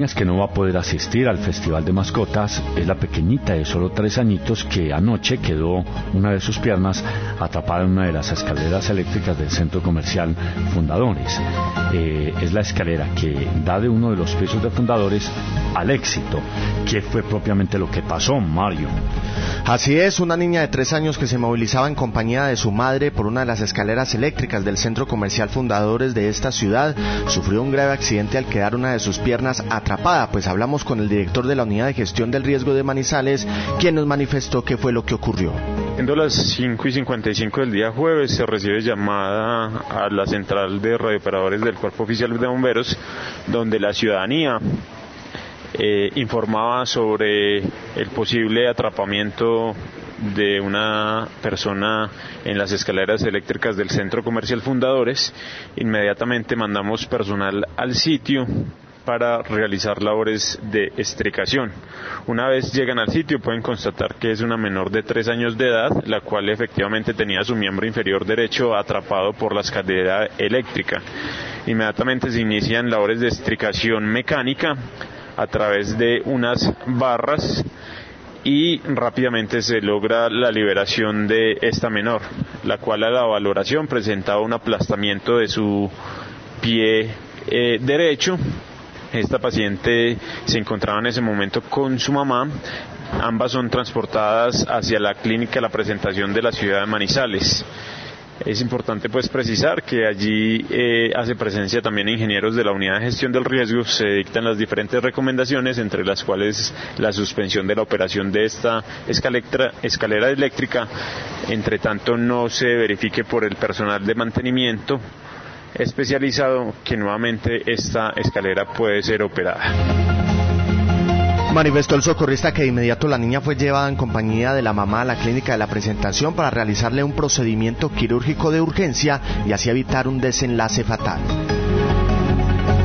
que no va a poder asistir al Festival de Mascotas es la pequeñita de solo 3 añitos que anoche quedó una de sus piernas atrapada en una de las escaleras eléctricas del centro comercial Fundadores. Es la escalera que da de uno de los pisos de Fundadores al Éxito. ¿Qué fue propiamente lo que pasó, Mario? Así es, una niña de 3 años que se movilizaba en compañía de su madre por una de las escaleras eléctricas del centro comercial Fundadores de esta ciudad sufrió un grave accidente al quedar una de sus piernas atrapada. Pues hablamos con el director de la Unidad de Gestión del Riesgo de Manizales, quien nos manifestó qué fue lo que ocurrió. Siendo las 5:55 del día jueves, se recibe llamada a la central de radiooperadores del Cuerpo Oficial de Bomberos, donde la ciudadanía informaba sobre el posible atrapamiento de una persona en las escaleras eléctricas del centro comercial Fundadores. Inmediatamente mandamos personal al sitio para realizar labores de extricación. Una vez llegan al sitio pueden constatar que es una menor de 3 años de edad, la cual efectivamente tenía su miembro inferior derecho atrapado por la escalera eléctrica. Inmediatamente se inician labores de extricación mecánica a través de unas barras y rápidamente se logra la liberación de esta menor, la cual a la valoración presentaba un aplastamiento de su pie derecho. Esta paciente se encontraba en ese momento con su mamá. Ambas son transportadas hacia la clínica La Presentación de la ciudad de Manizales. Es importante pues precisar que allí hace presencia también ingenieros de la Unidad de Gestión del Riesgo. Se dictan las diferentes recomendaciones, entre las cuales la suspensión de la operación de esta escalera eléctrica, entre tanto no se verifique por el personal de mantenimiento especializado que nuevamente esta escalera puede ser operada. Manifestó el socorrista que de inmediato la niña fue llevada en compañía de la mamá a la clínica de La Presentación para realizarle un procedimiento quirúrgico de urgencia y así evitar un desenlace fatal.